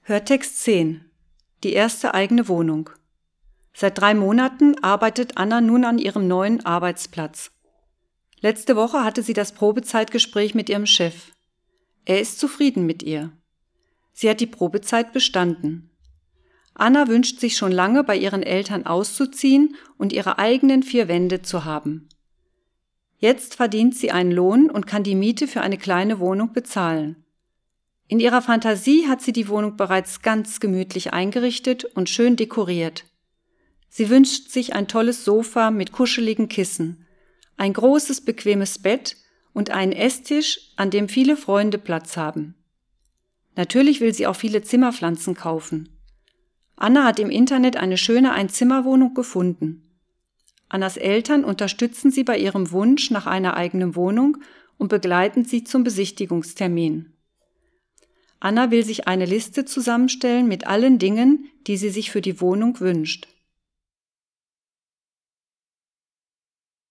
Hörtext 10. Die erste eigene Wohnung. Seit 3 Monaten arbeitet Anna nun an ihrem neuen Arbeitsplatz. Letzte Woche hatte sie das Probezeitgespräch mit ihrem Chef. Er ist zufrieden mit ihr. Sie hat die Probezeit bestanden. Anna wünscht sich schon lange, bei ihren Eltern auszuziehen und ihre eigenen 4 Wände zu haben. Jetzt verdient sie einen Lohn und kann die Miete für eine kleine Wohnung bezahlen. In ihrer Fantasie hat sie die Wohnung bereits ganz gemütlich eingerichtet und schön dekoriert. Sie wünscht sich ein tolles Sofa mit kuscheligen Kissen, ein großes, bequemes Bett und einen Esstisch, an dem viele Freunde Platz haben. Natürlich will sie auch viele Zimmerpflanzen kaufen. Anna hat im Internet eine schöne Einzimmerwohnung gefunden. Annas Eltern unterstützen sie bei ihrem Wunsch nach einer eigenen Wohnung und begleiten sie zum Besichtigungstermin. Anna will sich eine Liste zusammenstellen mit allen Dingen, die sie sich für die Wohnung wünscht.